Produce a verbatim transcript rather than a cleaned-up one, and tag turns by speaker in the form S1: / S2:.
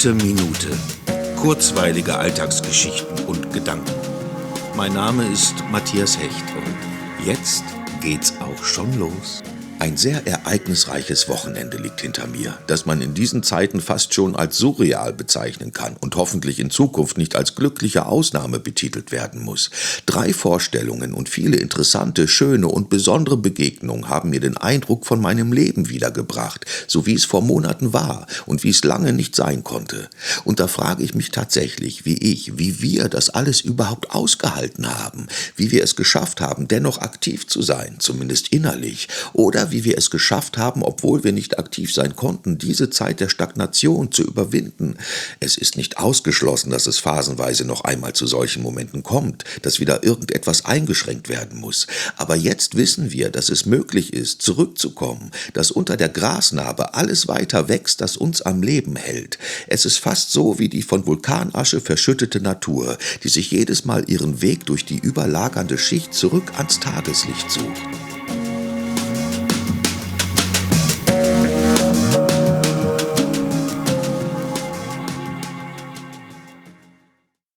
S1: Gute Minute. Kurzweilige Alltagsgeschichten und Gedanken. Mein Name ist Matthias Hecht und jetzt geht's auch schon los. Ein sehr ereignisreiches Wochenende liegt hinter mir, das man in diesen Zeiten fast schon als surreal bezeichnen kann und hoffentlich in Zukunft nicht als glückliche Ausnahme betitelt werden muss. Drei Vorstellungen und viele interessante, schöne und besondere Begegnungen haben mir den Eindruck von meinem Leben wiedergebracht, so wie es vor Monaten war und wie es lange nicht sein konnte. Und da frage ich mich tatsächlich, wie ich, wie wir das alles überhaupt ausgehalten haben, wie wir es geschafft haben, dennoch aktiv zu sein, zumindest innerlich, oder wie wir es geschafft haben, obwohl wir nicht aktiv sein konnten, diese Zeit der Stagnation zu überwinden. Es ist nicht ausgeschlossen, dass es phasenweise noch einmal zu solchen Momenten kommt, dass wieder irgendetwas eingeschränkt werden muss. Aber jetzt wissen wir, dass es möglich ist, zurückzukommen, dass unter der Grasnarbe alles weiter wächst, das uns am Leben hält. Es ist fast so wie die von Vulkanasche verschüttete Natur, die sich jedes Mal ihren Weg durch die überlagernde Schicht zurück ans Tageslicht sucht.